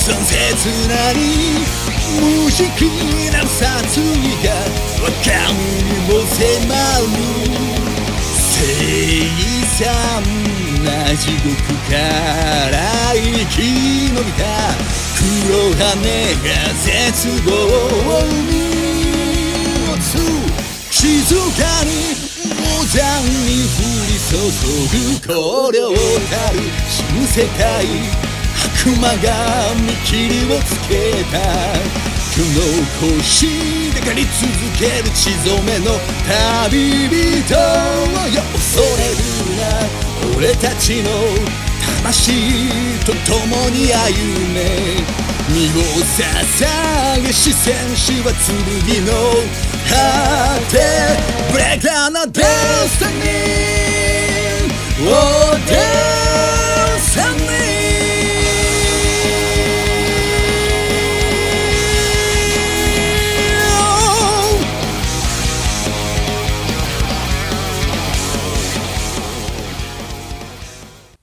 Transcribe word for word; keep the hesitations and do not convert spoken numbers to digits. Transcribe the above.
その切なに無邪気な殺意が我が身にも迫る凄惨な地獄から生き延びた黒羽が絶望を生み落つ静かに無残に降り注ぐこれをたる新世界悪魔が見切りをつけたこの腰で狩り続ける血染めの旅人よ恐れるな俺たちの魂と共に歩め身を捧げ視線しは剣の果てブレイクダウンのデスティニー